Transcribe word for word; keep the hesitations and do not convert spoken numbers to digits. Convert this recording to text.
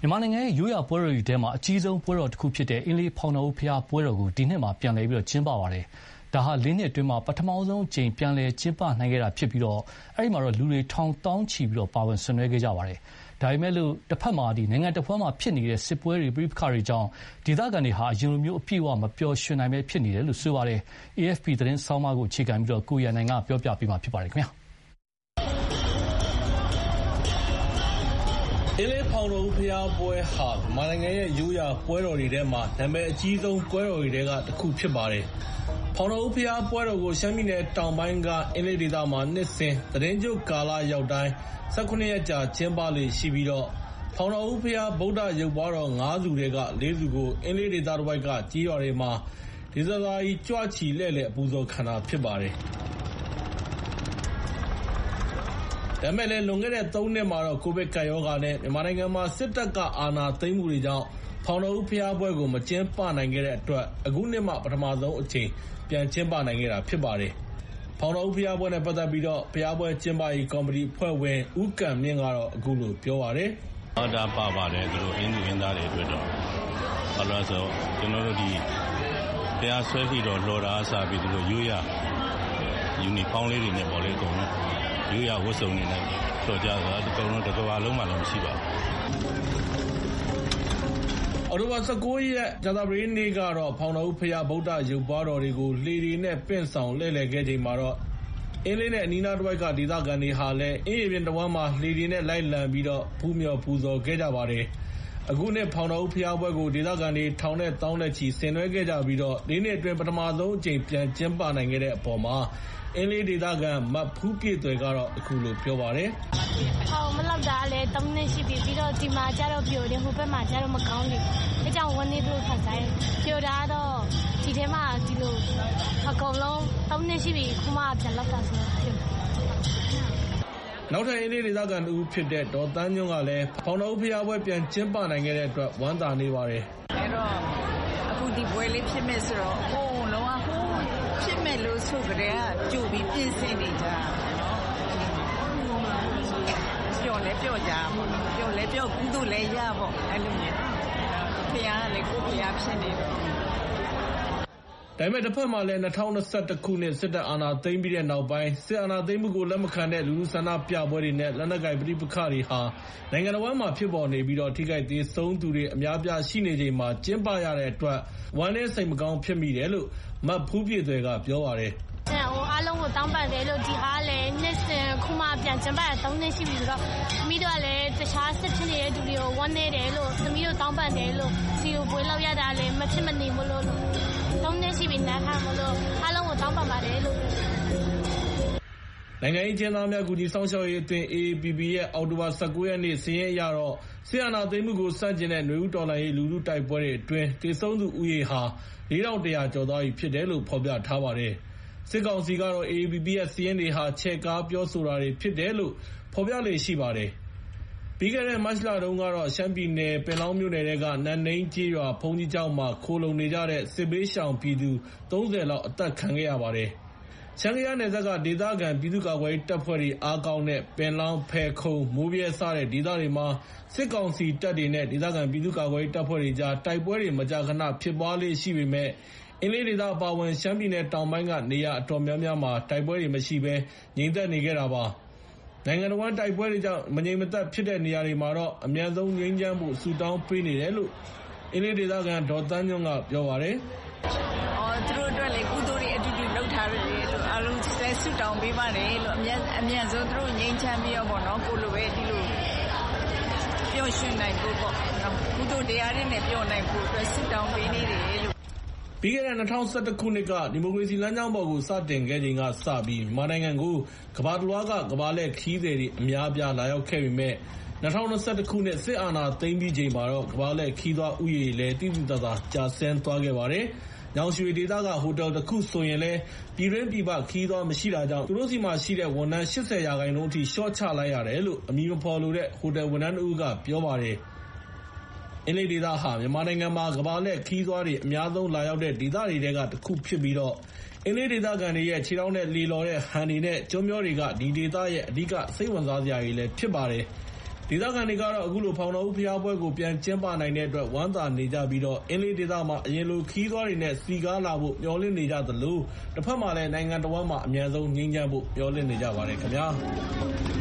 မြန်မာနိုင်ငံရဲ့ရိုးရာပွဲတော်တွေထဲမှာအကြီးဆုံးပွဲတော်တစ်ခုဖြစ်တဲ့အင်းလေးဖောင်တော်ဦးဘုရားပွဲတော်ကိုဒီနှစ်မှာပြန်လည်ပြီးကျင်းပပါတယ်။ဒါဟာလေးနှစ်အတွင်းမှာပထမဆုံးအကြိမ်ပြန်လည်ကျင်းပနိုင်ခဲ့တာဖြစ်ပြီးတော့အဲဒီမှာတော့လူတွေထောင်တောင်းချီပြီးပါဝင်ဆင်နွှဲခဲ့ကြပါတယ်။ဒါပေမဲ့လို့တစ်ဖက်မှာဒီနိုင်ငံတစ်ဖက်မှာဖြစ်နေတဲ့စစ်ပွဲတွေပြည်ပခါတွေကြောင့်ဒေသခံတွေဟာအရင်လိုမျိုးအပြည့်အဝမပျော်ရွှင်နိုင်ပဲဖြစ်နေတယ်လို့ဆိုပါတယ်။ A F P သတင်းဆောင်းပါးကိုအခြေခံပြီးတော့ကိုရန်နိုင်ကပြောပြပေးမှာဖြစ်ပါတယ်ခင်ဗျာ။အင်းလေးဖောင်တော်ဦးဘုရားပွဲဟာမြန်မာနိုင်ငံရဲ့ရိုးရာပွဲတော်တွေထဲမှာနာမည်အကြီးဆုံးပွဲတော်တွေထဲကတစ်ခုဖြစ်ပါတယ်။ဖောင်တော်ဦးဘုရားပွဲတော်ကိုရှမ်းပြည်နယ်တောင်ပိုင်းကအင်းလေးဒေသမှာနှစ်စဉ်သီတင်းကျွတ်ကာလရောက်တိုင်း၁၇ရက်ကြာကျင်းပလေ့ရှိပြီးတော့ဖောင်တော်ဦးဘုရားဗုဒ္ဓရုပ်ပွားတော်၅ဆူထဲက၄ဆူကိုအင်းလေးဒေသတစ်ဝိုက်ကကြီးရွာတွေမှာဒေသစာကြီးကြွချီလှည့်လည်အပူဇော်ခံတာဖြစ်ပါတယ်။ဒါပေမဲ့လည်းလွန်ခဲ့တဲ့သုံးနှစ်မှာတော့ကိုဗစ်ကပ်ရောဂါနဲ့မြန်မာနိုင်ငံမှာစစ်တပ်ကအာဏာသိမ်းမှုတွေကြောင့်ဖောင်တော်ဦးဘုရားပွဲကိုမကျင်းပနိုင်ခဲ့တဲ့အတွက်အခုနှစ်မှပထမဆုံးအကြိမ်ပြန်ကျင်းပနိုင်ခဲ့တာဖြစ်ပါတယ်။ဖောင်တော်ဦးဘုရားပွဲနဲ့ပတ်သက်ပြီးတော့ဘုရားပွဲကျင်းပရေးကော်မတီအဖွဲ့ဝင်ဦးကံမြင့်ကတော့အခုလိုပြောပါတယ်။ဟောတာပါပါတယ်သူတို့အင်းသူအင်းသားတွေအတွက်တော့ဘာလို့ဆိုကျွန်တော်တို့ဒီတရားဆွဲပြီးတော့လော်တာအစားပြီးသူတို့ရိုးရယူနီဖောင်းလေးတွေနဲ့ပေါ်လေအကုန်လုံးရိုးရဝတ်စုံနေနဲ့တော်ကြတာအကုန်လုံးတစ်ကဘာလုံးမှလည်းမရှိပါဘူး။အော်တိုဘာ၁၉ရက်ကြာသပတေးနေ့ကတော့ဖောင်တော်ဦးဘုရားဗုဒ္ဓရုပ်ပွားတော်တွေကိုလှေတွေနဲ့ပင့်ဆောင်လှည့်လည်ခဲ့ချိန်မှာတော့အင်းလေးနဲ့အနီးနားတစ်ဝိုက်ကဒေသခံတွေဟာလည်းအင်းရပြင်တဝမ်းမှာလှေတွေနဲ့လိုက်လံပြီးတော့ဖူးမြော်ပူဇော်ခဲ့ကြပါတယ်။အခုနှစ်ဖောင်တော်ဦးဘုရားပွဲကိုဒေသခံတွေထောင်နဲ့တောင်းနဲ့ချီဆင်နွှဲခဲ့ကြပြီးတော့လေးနှစ်အတွင်းပထမဆုံးအကြိမ်ပြန်ကျင်းပနိုင်ခဲ့တဲ့အပေါ်မှာအင်းလေးဒေသခံမတ်ဖူးပြည့်သွယ်ကတော့အခုလိုပြောပါတယ်။ဟောမလောက်တာလည်းသုံးနှစ်ရှိပြီပြီးတော့ဒီမှာကျတော့ပြိုတယ်ဟိုဘက်မှာကျတော့မကောင်းဘူး။အဲကြောင့်ဝန်းနေလို့ဖတ်ဆိုင်ပြိုတာတော့ဒီထဲမှာဒီလိုအကုန်လုံးသုံးနှစ်ရှိပြီခုမှပြန်လောက်တာဆိုတော့ပြိုနောက်ထပ်အင်းလေးဒေသခံတူဖြစ်တဲ့ဒေါ်တန်းညွန့်ကလည်းဖောင်တော်ဦးဘုရားပွဲပြန်ကျင်းပနိုင်ခဲ့တဲ့အတွက်ဝမ်းသာနေပါတယ်။အဲတော့အခုဒီပွဲလေးဖြစ်မဲ့ဆိုတော့ဟိုးလုံးဝဟိုးဖြစ်မဲ့လို့ဆိုကြတဲ့ကြိုပြီးပြင်ဆင်နေကြနော်။ပြောလဲပြောကြပါပြောလဲပြောကုသိုလ်လဲရပေါ့အဲ့လိုမျိုး။ဘုရားကလည်းကိုဘုရားဖြစ်နေတယ်။ဒါပေမဲ့တစ်ဖက်မှာလည်း၂၀၂၁ခုနှစ်စစ်တပ်အာဏာသိမ်းပြီးတဲ့နောက်ပိုင်းစစ်အာဏာသိမ်းမှုကိုလက်မခံတဲ့လူလူဆန္ဒပြပွဲတွေနဲ့လက်နက်ကိုင်ပဋိပက္ခတွေဟာနိုင်ငံတော်ဝန်မှာဖြစ်ပေါ်နေပြီးတော့ထိခိုက်သေးဆုံးသူတွေအများပြားရှိနေချိန်မှာကျင်းပရတဲ့အတွက်ဝမ်းနဲ့စိတ်မကောင်းဖြစ်မိတယ်လို့မတ်ဖူးပြည့်သွယ်ကပြောပါတယ်။ဟိုအားလုံးကိုတောင်းပန်တယ်လို့ဒီအားလည်းနှစ်စဉ်ခုမှပြန်ကျင်းပရသုံးနှစ်ရှိပြီဆိုတော့သမီးတို့ကလည်းတခြားစစ်ဖြစ်နေတဲ့သူတွေကိုဝမ်းနေတယ်လို့သမီးတို့တောင်းပန်တယ်လို့စီကိုပွဲလောက်ရတာလည်းမဖြစ်မနေမလို့သုံးနှစ်ရှိပြီနားထားမလို့အားလုံးကိုတောင်းပန်ပါတယ်လို့နိုင်ငံရေးကျင်းသားများကူညီဆောင်ရှောက်ရေးအသင်း A A P P ရဲ့အောက်တိုဘာ၁၉ရက်နေ့စာရင်းအရတော့စစ်အာဏာသိမ်းမှုကိုစတင်တဲ့ຫນွေဦးတော်လှန်ရေးလူထုတိုက်ပွဲတွေအတွင်းတေဆုံးသူဦးရေဟာ၄ထောင်၁ရာကျော်သွားပြီဖြစ်တယ်လို့ဖော်ပြထားပါတယ်။စစ်ကောင်စီကတော့ A A P P ရဲ့စာရင်းတွေဟာချဲ့ကားပြောဆိုတာတွေဖြစ်တယ်လို့ဖော်ပြလေ့ရှိပါတယ်။ပြီးခဲ့တဲ့မတ်လတုန်းကတော့ရှမ်းပြည်နယ်ပင်လောင်းမြို့နယ်ကနန်းနိန်းကျေးရွာဘုန်းကြီးကျောင်းမှာခိုလုံနေကြတဲ့စစ်ဘေးရှောင်ပြည်သူသုံးဆယ်လောက်အသက်ခံခဲ့ရပါတယ်။ရှမ်းကယားနယ်စပ်ကဒေသခံပြည်သူ့ကာကွယ်ရေးတပ်ဖွဲ့တွေအားကောင်းတဲ့ပင်လောင်းဖယ်ခုံမိုးပြဲစတဲ့ဒေသတွေမှာစစ်ကောင်စီတပ်တွေနဲ့ဒေသခံပြည်သူ့ကာကွယ်ရေးတပ်ဖွဲ့တွေကြားတိုက်ပွဲတွေမကြာခဏဖြစ်ပွားလေ့ရှိပေမဲ့အင်းလေးဒေသအပါအဝင်ရှမ်းပြည်နယ်တောင်ပိုင်းကနေရာအတော်များများမှာတိုက်ပွဲတွေမရှိဘဲငြိမ်သက်နေခဲ့တာပါ။နိုင်ငံတော်ဝန်တိုက်ပွဲတွေကြောင့်မငြိမ်မသက်ဖြစ်တဲ့နေရာတွေမှာတော့အမြန်ဆုံးငြိမ်းချမ်းဖို့ဆူတောင်းပေးနေတယ်လို့အင်းလေးဒေသခံဒေါ်တန်းညွန့်ကပြောပါတယ်။အော်သူတို့အတွက်လည်းကုသိုလ်တွေအတူတူလုပ်ထားတယ်လို့အားလုံးဆက်ဆူတောင်းပေးပါတယ်လို့အမြန်အမြန်ဆုံးသူတို့ငြိမ်းချမ်းပြီးတော့ပေါ့နော်ကိုလိုပဲဒီလိုပျော်ရွှင်နိုင်ဖို့ပေါ့နော်ကုသိုလ်တရားတွေနဲ့ပျော်နိုင်ဖို့အတွက်ဆူတောင်းပေးနေတယ်လို့ပြီးခဲ့တဲ့၂၀၁၁ခုနှစ်ကဒီမိုကရေစီလမ်းကြောင်းပေါ်ကိုစတင်ခဲ့ချိန်ကစပြီးမြန်မာနိုင်ငံကိုကမ္ဘာတစ်လွှားကကမ္ဘာလှည့်ခရီးသည်တွေအများအပြားလာရောက်ခဲ့ပေမဲ့၂၀၂၁ခုနှစ်စစ်အာဏာသိမ်းပြီးချိန်မှာတော့ကမ္ဘာလှည့်ခရီးသွားဦးရေလည်းတိတိကျကျကျဆင်းသွားခဲ့ပါတယ်။ညောင်ရွှေဒေသကဟိုတယ်တစ်ခုဆိုရင်လည်းပြည်တွင်းပြည်ပခရီးသွားမရှိတာကြောင့်သူတို့စီမှာရှိတဲ့ဝန်ထမ်း၈၀ရာခိုင်နှုန်းအထိလျှော့ချလိုက်ရတယ်လို့အမည်မဖော်လိုတဲ့ဟိုတယ်ဝန်ထမ်းတစ်ဦးကပြောပါတယ်။အင်းလေးဒေသဟာမြန်မာနိုင်ငံမှာကမ္ဘာလှည့်ခရီးသွားတွေအများဆုံးလာရောက်တဲ့ဒေသတွေထဲကတစ်ခုဖြစ်ပြီးတော့အင်းလေးဒေသခံတွေရဲ့ခြေထောက်နဲ့လေလော်တဲ့ဟန်တွေနဲ့ကျွန်းမျောတွေကဒီဒေသရဲ့အဓိကစိတ်ဝင်စားစရာတွေလည်းဖြစ်ပါတယ်။ဒေသခံတွေကတော့အခုလိုဖောင်တော်ဦးဘုရားပွဲကိုပြန်ကျင်းပနိုင်တဲ့အတွက်ဝမ်းသာနေကြပြီးတော့အင်းလေးဒေသမှာအရင်လိုခီးသွားတွေနဲ့စီကားလာဖို့မျှော်လင့်နေကြသလိုတစ်ဖက်မှာလည်းနိုင်ငံတော်မှာအများဆုံးငြိမ်းချမ်းဖို့မျှော်လင့်နေကြပါတယ်ခင်ဗျာ